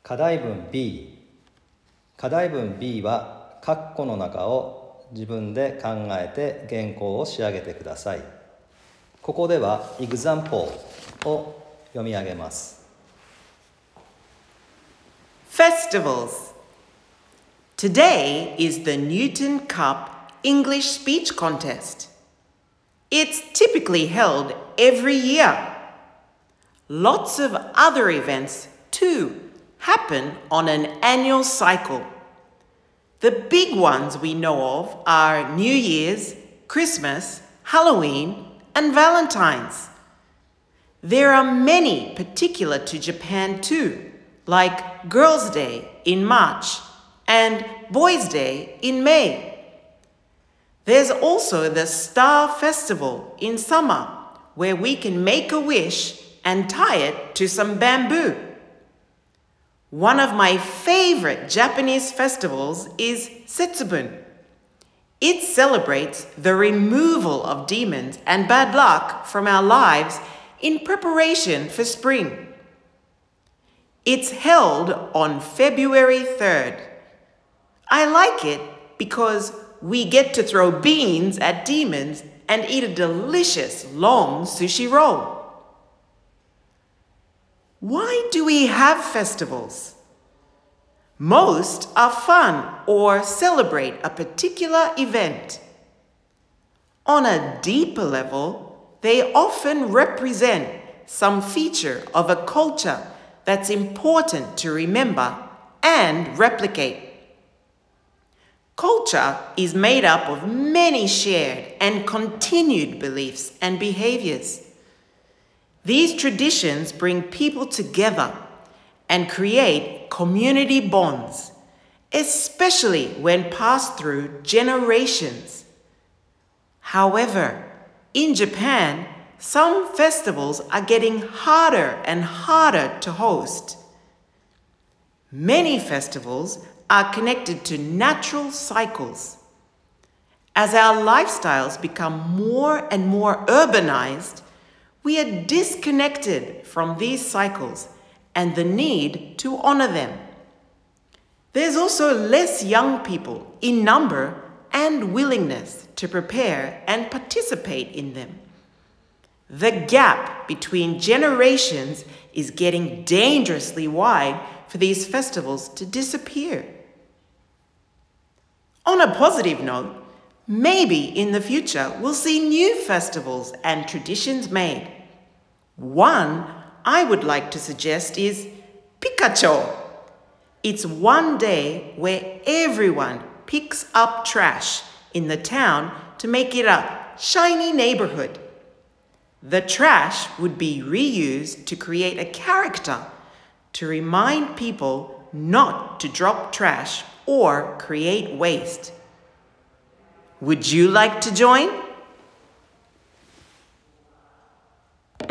課題文 B。課題文 B は括弧の中を自分で考えて原稿を仕上げてください。ここでは example を読み上げます。 Festivals. Today is the Newton Cup English Speech Contest. It's typically held every year. Lots of other events, too, happen on an annual cycle. The big ones we know of are New Year's, Christmas, Halloween, and Valentine's. There are many particular to Japan too, like Girls' Day in March and Boys' Day in May. There's also the Star Festival in summer, where we can make a wish and tie it to some bamboo. One of my favorite Japanese festivals is Setsubun. It celebrates the removal of demons and bad luck from our lives in preparation for spring. It's held on February 3rd. I like it because we get to throw beans at demons and eat a delicious long sushi roll. Why do we have festivals? Most are fun or celebrate a particular event. On a deeper level, they often represent some feature of a culture that's important to remember and replicate. Culture is made up of many shared and continued beliefs and behaviors. These traditions bring people together and create community bonds, especially when passed through generations. However, in Japan, some festivals are getting harder and harder to host. Many festivals are connected to natural cycles. As our lifestyles become more and more urbanized, we are disconnected from these cycles and the need to honor them. There's also less young people in number and willingness to prepare and participate in them. The gap between generations is getting dangerously wide for these festivals to disappear. On a positive note, maybe in the future we'll see new festivals and traditions made. One I would like to suggest is Pikacho. It's one day where everyone picks up trash in the town to make it a shiny neighborhood. The trash would be reused to create a character to remind people not to drop trash or create waste. Would you like to join?